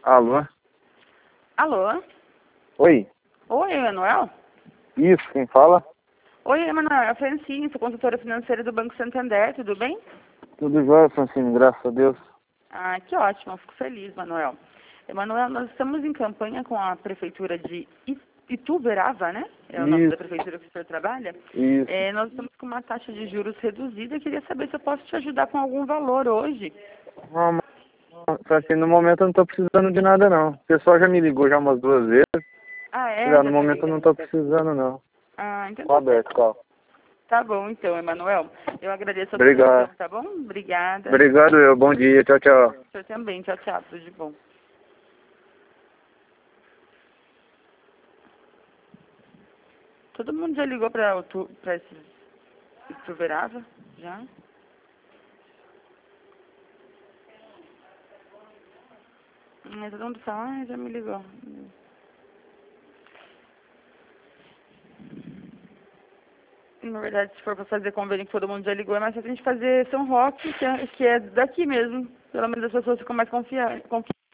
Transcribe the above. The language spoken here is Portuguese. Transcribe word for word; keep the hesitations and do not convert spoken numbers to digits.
Alô? Alô? Oi? Oi, Emanuel? Isso, quem fala? Oi, Emanuel, é a Francine, sou consultora financeira do Banco Santander, tudo bem? Tudo jóia, Francine, graças a Deus. Ah, que ótimo, fico feliz, Manuel. Emanuel, nós estamos em campanha com a Prefeitura de I- Ituverava, né? É o nome da Isso, prefeitura que o senhor trabalha. isso. É, nós estamos com uma taxa de juros reduzida e queria saber se eu posso te ajudar com algum valor hoje. Não, mas, Francine, no momento eu não tô precisando de nada, não. O pessoal já me ligou já umas duas vezes. Ah, é? Já Já no tá momento eu não ligado? tô precisando, não. Ah, então Tô tá certo. aberto, qual? Tá bom, então, Emanuel. Eu agradeço a sua Obrigado. atenção, tá bom? Obrigada. Obrigado, eu. Bom dia. Tchau, tchau. O senhor também. Tchau, tchau. Tudo de bom. Todo mundo já ligou pra, tu, pra esse Ituverava? Já? Mas todo mundo fala, ah, já me ligou. Na verdade, se for pra fazer convênio que todo mundo já ligou, é mais fácil a gente fazer São Roque, que é, que é daqui mesmo. Pelo menos as pessoas ficam mais confiantes.